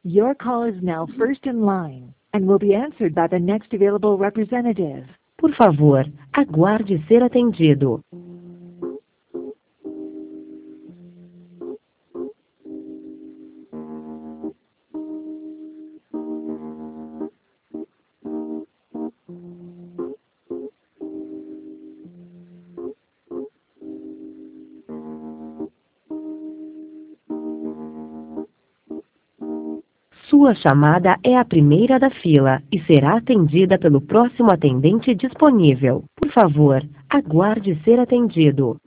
Your call is now first in line and will be answered by the next available representative. Por favor, aguarde ser atendido. Sua chamada é a primeira da fila e será atendida pelo próximo atendente disponível. Por favor, aguarde ser atendido.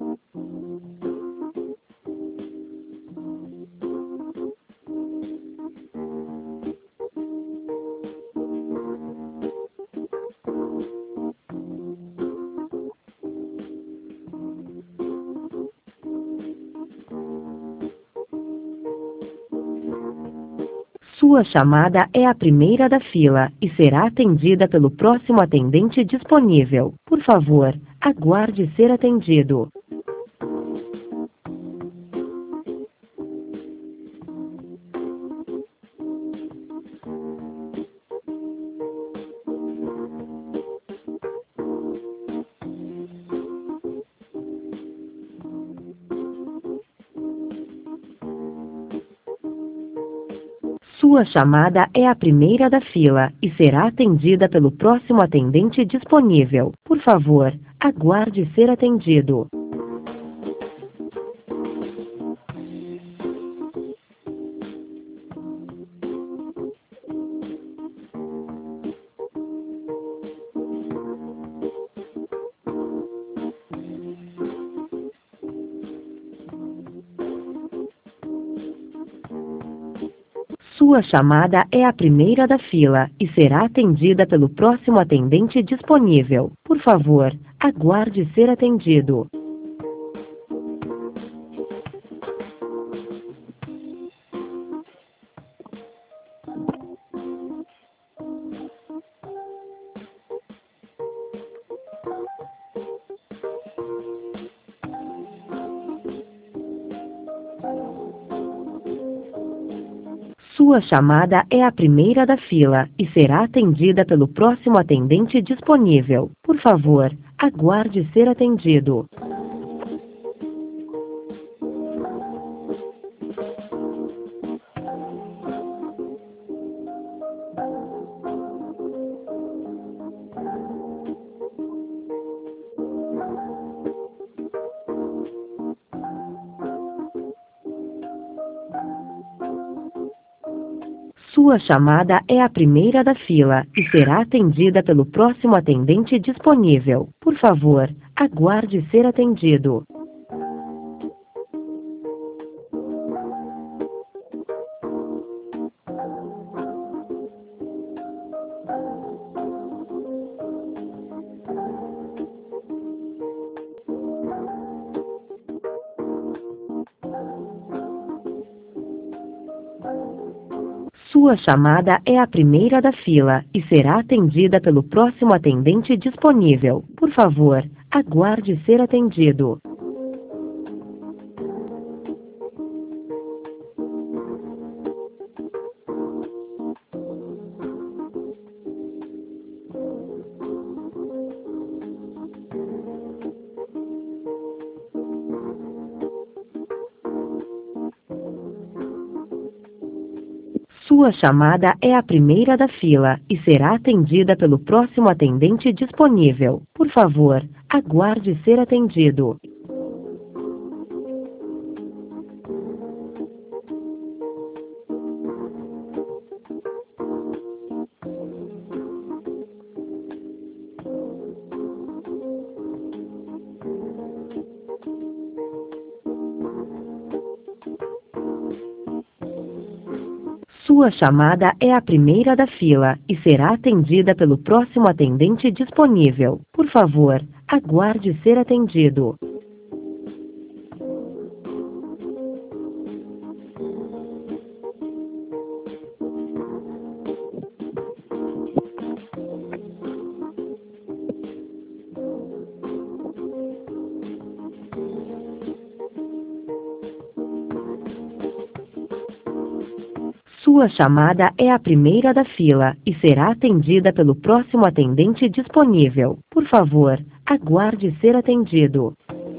Sua chamada é a primeira da fila e será atendida pelo próximo atendente disponível. Por favor, aguarde ser atendido. Sua chamada é a primeira da fila e será atendida pelo próximo atendente disponível. Por favor, aguarde ser atendido. Sua chamada é a primeira da fila e será atendida pelo próximo atendente disponível. Por favor, aguarde ser atendido. Sua chamada é a primeira da fila e será atendida pelo próximo atendente disponível. Por favor, aguarde ser atendido. Sua chamada é a primeira da fila e será atendida pelo próximo atendente disponível. Por favor, aguarde ser atendido. Sua chamada é a primeira da fila e será atendida pelo próximo atendente disponível. Por favor, aguarde ser atendido. Sua chamada é a primeira da fila e será atendida pelo próximo atendente disponível. Por favor, aguarde ser atendido. Sua chamada é a primeira da fila e será atendida pelo próximo atendente disponível. Por favor, aguarde ser atendido. Sua chamada é a primeira da fila e será atendida pelo próximo atendente disponível. Por favor, aguarde ser atendido.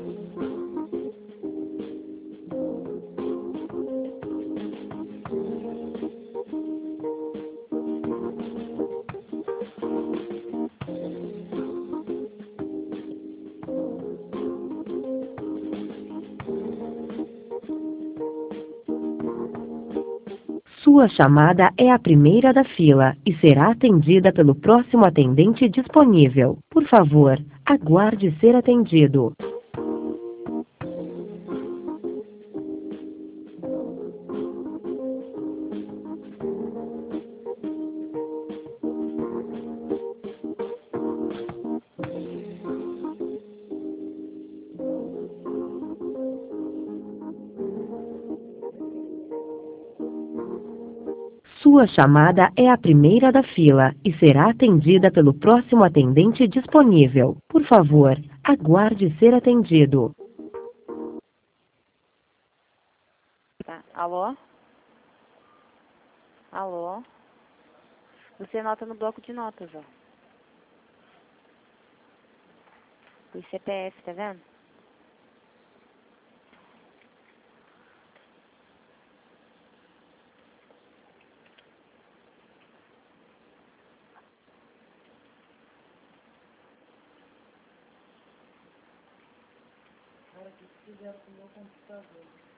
Sua chamada é a primeira da fila e será atendida pelo próximo atendente disponível. Por favor, aguarde ser atendido. Sua chamada é a primeira da fila e será atendida pelo próximo atendente disponível. Por favor, aguarde ser atendido. Tá. Alô? Alô? Você anota no bloco de notas, ó. O CPF, tá vendo? Cara, o que fizeram com o meu computador?